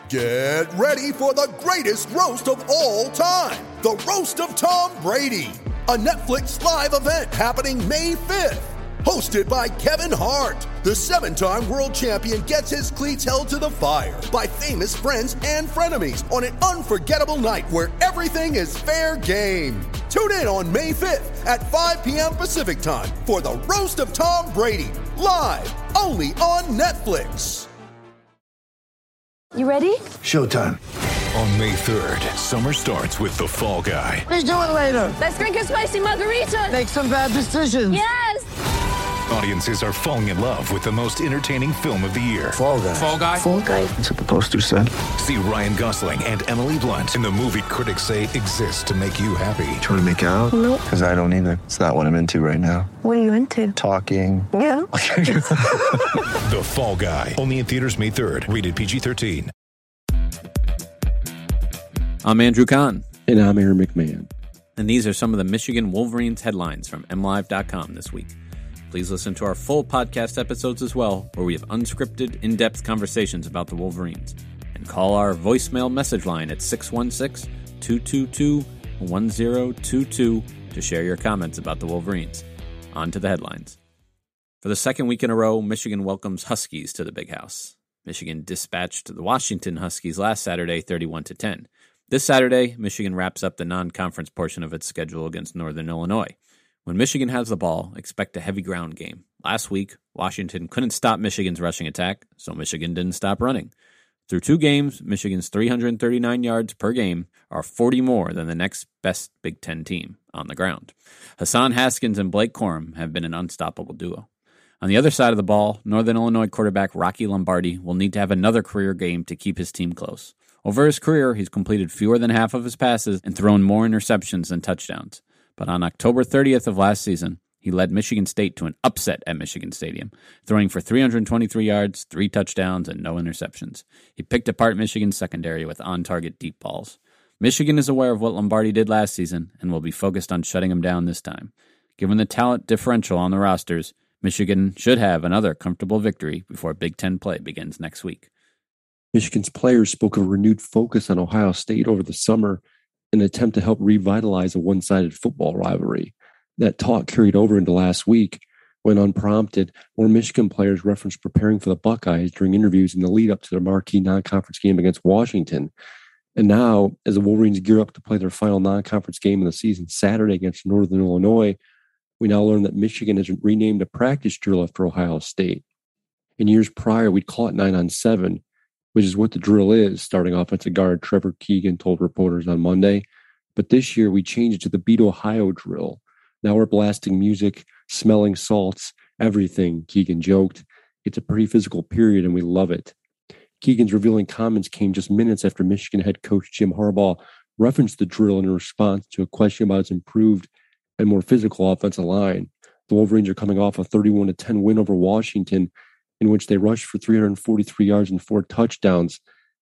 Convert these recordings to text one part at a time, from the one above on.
Get ready for the greatest roast of all time, the Roast of Tom Brady, a Netflix live event happening May 5th. Hosted by Kevin Hart, the 7-time world champion gets his cleats held to the fire by famous friends and frenemies on an unforgettable night where everything is fair game. Tune in on May 5th at 5 p.m. Pacific time for the Roast of Tom Brady, live only on Netflix. You ready? Showtime. On May 3rd, summer starts with The Fall Guy. Let's do it later. Let's drink a spicy margarita. Make some bad decisions. Yes! Audiences are falling in love with the most entertaining film of the year. Fall Guy. Fall Guy? Fall Guy. That's what the poster said. See Ryan Gosling and Emily Blunt in the movie critics say exists to make you happy. Trying to make it out? Nope. Because I don't either. It's not what I'm into right now. What are you into? Talking. Yeah. The Fall Guy. Only in theaters May 3rd. Rated PG-13. I'm Andrew Kahn. And I'm Aaron McMahon. And these are some of the Michigan Wolverines headlines from MLive.com this week. Please listen to our full podcast episodes as well, where we have unscripted, in-depth conversations about the Wolverines. And call our voicemail message line at 616-222-1022 to share your comments about the Wolverines. On to the headlines. For the second week in a row, Michigan welcomes Huskies to the Big House. Michigan dispatched the Washington Huskies last Saturday 31-10. This Saturday, Michigan wraps up the non-conference portion of its schedule against Northern Illinois. When Michigan has the ball, expect a heavy ground game. Last week, Washington couldn't stop Michigan's rushing attack, so Michigan didn't stop running. Through 2 games, Michigan's 339 yards per game are 40 more than the next best Big Ten team on the ground. Hassan Haskins and Blake Corum have been an unstoppable duo. On the other side of the ball, Northern Illinois quarterback Rocky Lombardi will need to have another career game to keep his team close. Over his career, he's completed fewer than half of his passes and thrown more interceptions than touchdowns. But on October 30th of last season, he led Michigan State to an upset at Michigan Stadium, throwing for 323 yards, 3 touchdowns, and no interceptions. He picked apart Michigan's secondary with on-target deep balls. Michigan is aware of what Lombardi did last season and will be focused on shutting him down this time. Given the talent differential on the rosters, Michigan should have another comfortable victory before Big Ten play begins next week. Michigan's players spoke of a renewed focus on Ohio State over the summer in an attempt to help revitalize a one-sided football rivalry. That talk carried over into last week when, unprompted, more Michigan players referenced preparing for the Buckeyes during interviews in the lead-up to their marquee non-conference game against Washington. And now, as the Wolverines gear up to play their final non-conference game of the season Saturday against Northern Illinois, we now learn that Michigan has renamed a practice drill after Ohio State. In years prior, we'd call it 9-on-7, which is what the drill is, starting offensive guard Trevor Keegan told reporters on Monday. But this year, we changed it to the Beat Ohio drill. Now we're blasting music, smelling salts, everything, Keegan joked. It's a pretty physical period, and we love it. Keegan's revealing comments came just minutes after Michigan head coach Jim Harbaugh referenced the drill in response to a question about its improved and more physical offensive line. The Wolverines are coming off a 31-10 win over Washington, in which they rushed for 343 yards and 4 touchdowns,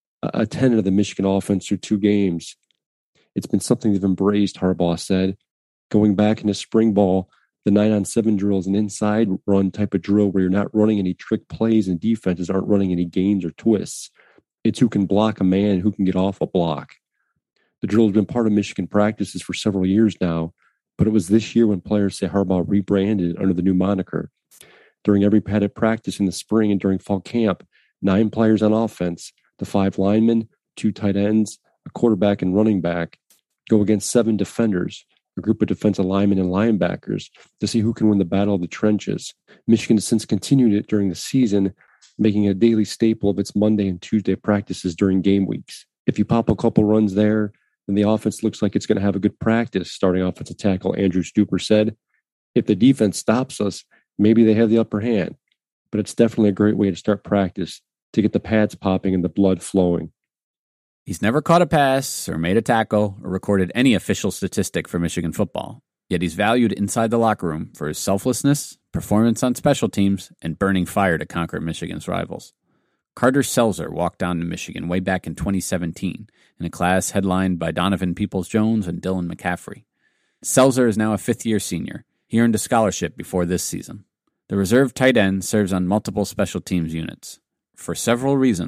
a 10 of the Michigan offense through 2 games. It's been something they've embraced, Harbaugh said. Going back into spring ball, the 9-on-7 drill is an inside run type of drill where you're not running any trick plays and defenses aren't running any games or twists. It's who can block a man and who can get off a block. The drill has been part of Michigan practices for several years now, but it was this year when players say Harbaugh rebranded it under the new moniker. During every padded practice in the spring and during fall camp, 9 players on offense, the 5 linemen, 2 tight ends, a quarterback and running back, go against 7 defenders, a group of defensive linemen and linebackers, to see who can win the battle of the trenches. Michigan has since continued it during the season, making it a daily staple of its Monday and Tuesday practices during game weeks. If you pop a couple runs there, then the offense looks like it's going to have a good practice, starting offensive tackle Andrew Stuper said. If the defense stops us, maybe they have the upper hand, but it's definitely a great way to start practice to get the pads popping and the blood flowing. He's never caught a pass or made a tackle or recorded any official statistic for Michigan football, yet he's valued inside the locker room for his selflessness, performance on special teams, and burning fire to conquer Michigan's rivals. Carter Selzer walked down to Michigan way back in 2017 in a class headlined by Donovan Peoples-Jones and Dylan McCaffrey. Selzer is now a fifth-year senior. He earned a scholarship before this season. The reserve tight end serves on multiple special teams units. For several reasons,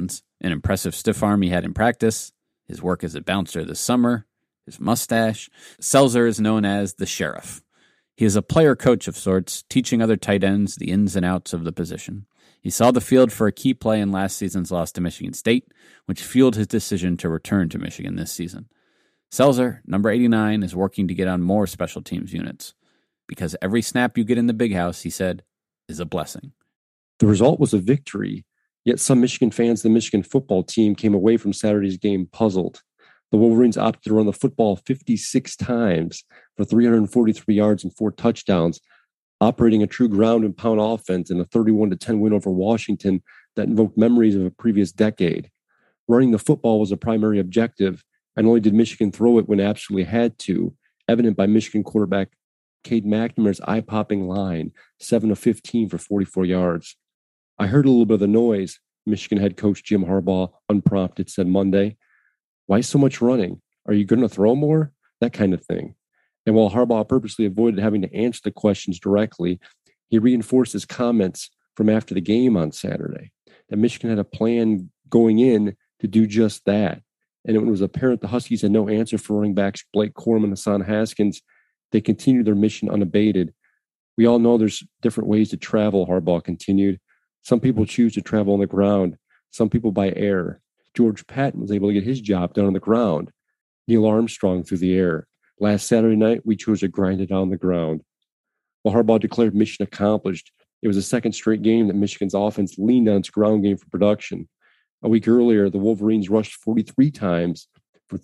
an impressive stiff arm he had in practice, his work as a bouncer this summer, his mustache. Selzer is known as the Sheriff. He is a player coach of sorts, teaching other tight ends the ins and outs of the position. He saw the field for a key play in last season's loss to Michigan State, which fueled his decision to return to Michigan this season. Selzer, number 89, is working to get on more special teams units, because every snap you get in the Big House, he said, is a blessing. The result was a victory, yet some Michigan fans, the Michigan football team, came away from Saturday's game puzzled. The Wolverines opted to run the football 56 times for 343 yards and 4 touchdowns, operating a true ground and pound offense in a 31-10 win over Washington that invoked memories of a previous decade. Running the football was a primary objective, and only did Michigan throw it when it absolutely had to, evident by Michigan quarterback Cade McNamara's eye-popping line, 7 of 15 for 44 yards. I heard a little bit of the noise, Michigan head coach Jim Harbaugh, unprompted, said Monday. Why so much running? Are you going to throw more? That kind of thing. And while Harbaugh purposely avoided having to answer the questions directly, he reinforced his comments from after the game on Saturday, that Michigan had a plan going in to do just that. And when it was apparent the Huskies had no answer for running backs Blake Corum and Hassan Haskins, they continued their mission unabated. We all know there's different ways to travel, Harbaugh continued. Some people choose to travel on the ground, some people by air. George Patton was able to get his job done on the ground. Neil Armstrong through the air. Last Saturday night, we chose to grind it on the ground. While Harbaugh declared mission accomplished, it was the second straight game that Michigan's offense leaned on its ground game for production. A week earlier, the Wolverines rushed 43 times for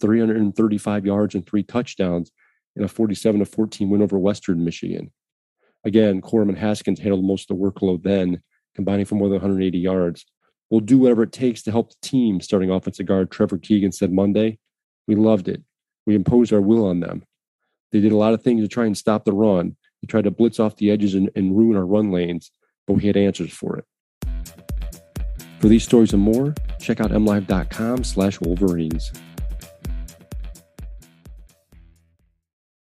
335 yards and 3 touchdowns in a 47-14 win over Western Michigan. Again, Corum and Haskins handled most of the workload then, combining for more than 180 yards. We'll do whatever it takes to help the team, starting offensive guard Trevor Keegan said Monday. We loved it. We imposed our will on them. They did a lot of things to try and stop the run. They tried to blitz off the edges and ruin our run lanes, but we had answers for it. For these stories and more, check out mlive.com/Wolverines.